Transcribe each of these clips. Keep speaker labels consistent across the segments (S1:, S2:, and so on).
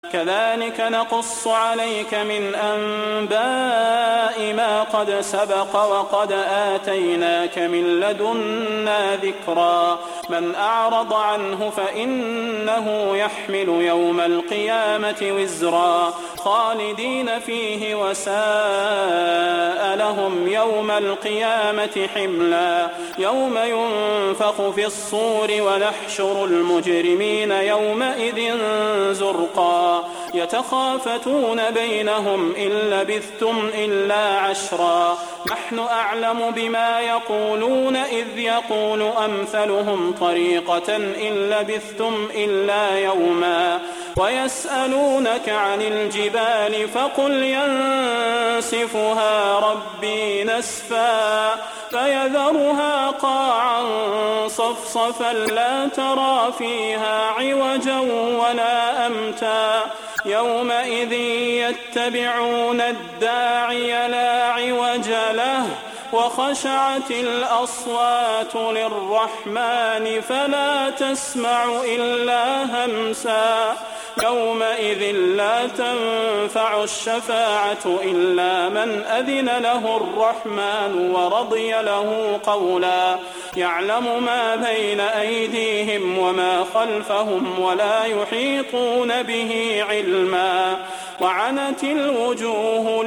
S1: كذلك نقص عليك من أنباء ما قد سبق وقد آتيناك من لدنا ذكرا من أعرض عنه فإنه يحمل يوم القيامة وزرا خالدين فيه وساء لهم يوم القيامة حملا يوم ينفخ في الصور ونحشر المجرمين يومئذ زرقا يتخافتون بينهم إن لبثتم إلا عشرا نحن أعلم بما يقولون إذ يقول أمثلهم طريقة إن لبثتم إلا يوما ويسألونك عن الجبال فقل ينسفها ربي نسفا فيذرها قاعا صفصفا لا ترى فيها عوجا ولا أمتا يومئذ يتبعون الداعي لا عوج له وخشعت الأصوات للرحمن فلا تسمع إلا همسا يومئذ لا تنفع الشفاعة إلا من أذن له الرحمن ورضي له قولا يعلم ما بين أيديهم وما خلفهم ولا يحيطون به علما وعنت الوجوه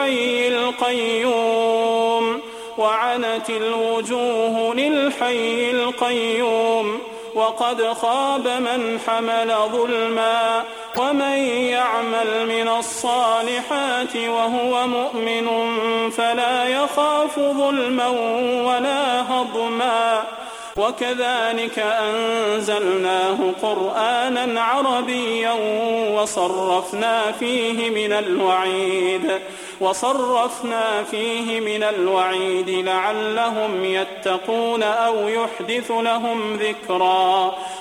S1: للحي القيوم وقد خاب من حمل ظلما ومن يعمل من الصالحات وهو مؤمن فلا يخاف ظلما ولا هضما وكذلك أنزلناه قرآنا عربيا وصرفنا فيه من الوعيد لعلهم يتقون أو يحدث لهم ذكرا